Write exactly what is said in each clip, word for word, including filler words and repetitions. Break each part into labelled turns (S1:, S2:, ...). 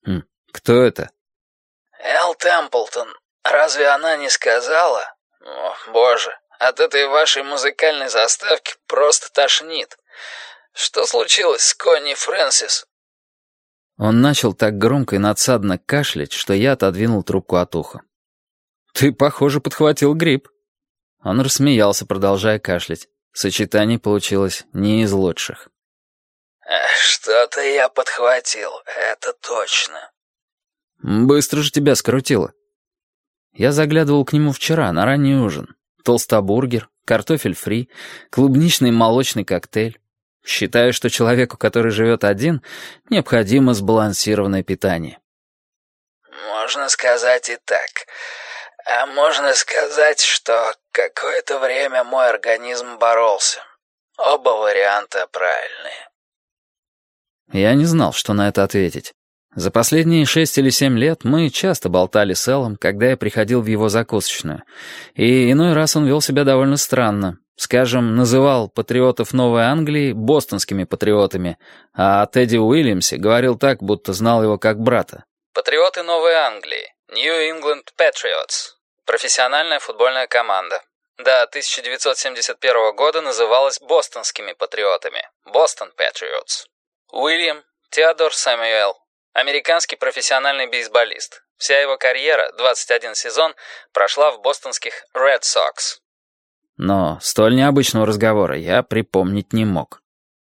S1: Хм, кто это?
S2: Эл Темплтон. Разве она не сказала? О, боже, от этой вашей музыкальной заставки просто тошнит. Что случилось с Конни Фрэнсис?
S1: Он начал так громко и надсадно кашлять, что я отодвинул трубку от уха. «Ты, похоже, подхватил грипп». Он рассмеялся, продолжая кашлять. Сочетание получилось не из лучших.
S2: «Что-то я подхватил, это точно».
S1: «Быстро же тебя скрутило». Я заглядывал к нему вчера на ранний ужин. Толстобургер, картофель фри, клубничный молочный коктейль. Считаю, что человеку, который живет один, необходимо сбалансированное питание.
S2: Можно сказать и так. А можно сказать, что какое-то время мой организм боролся. Оба варианта правильные.
S1: Я не знал, что на это ответить. За последние шесть или семь лет мы часто болтали с Эллом, когда я приходил в его закусочную. И иной раз он вел себя довольно странно. Скажем, называл патриотов Новой Англии бостонскими патриотами, а о Тедди Уильямсе говорил так, будто знал его как брата.
S2: Патриоты Новой Англии. New England Patriots. Профессиональная футбольная команда. До тысяча девятьсот семьдесят первого года называлась бостонскими патриотами. Boston Patriots. Уильям Теодор Сэмюэл. Американский профессиональный бейсболист. Вся его карьера, двадцать один сезон, прошла в бостонских Red Sox.
S1: Но столь необычного разговора я припомнить не мог.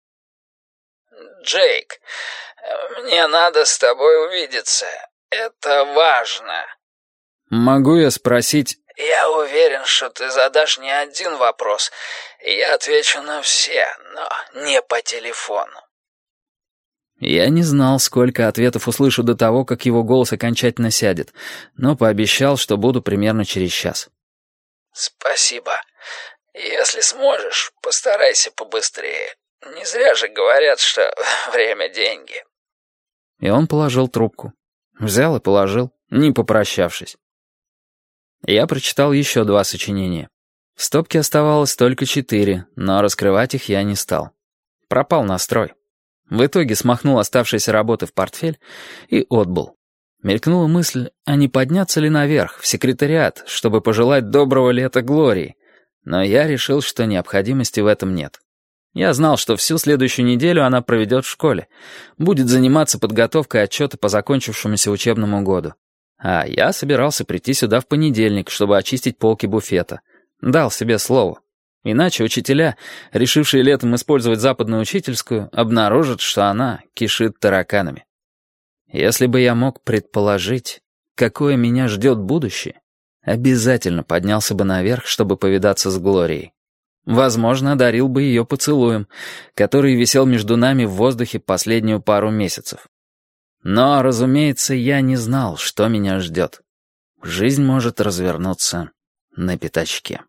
S2: «Джейк, мне надо с тобой увидеться. Это важно».
S1: «Могу я спросить...»
S2: «Я уверен, что ты задашь не один вопрос. Я отвечу на все, но не по телефону».
S1: Я не знал, сколько ответов услышу до того, как его голос окончательно сядет, но пообещал, что буду примерно через час.
S2: «Спасибо. Если сможешь, постарайся побыстрее. Не зря же говорят, что время — деньги».
S1: И он положил трубку. Взял и положил, не попрощавшись. Я прочитал еще два сочинения. В стопке оставалось только четыре, но раскрывать их я не стал. Пропал настрой. В итоге смахнул оставшиеся работы в портфель и отбыл. Мелькнула мысль, а не подняться ли наверх, в секретариат, чтобы пожелать доброго лета Глории. Но я решил, что необходимости в этом нет. Я знал, что всю следующую неделю она проведет в школе, будет заниматься подготовкой отчета по закончившемуся учебному году. А я собирался прийти сюда в понедельник, чтобы очистить полки буфета. Дал себе слово. Иначе учителя, решившие летом использовать западную учительскую, обнаружат, что она кишит тараканами. Если бы я мог предположить, какое меня ждет будущее, обязательно поднялся бы наверх, чтобы повидаться с Глорией. Возможно, одарил бы ее поцелуем, который висел между нами в воздухе последнюю пару месяцев. Но, разумеется, я не знал, что меня ждет. Жизнь может развернуться на пятачке.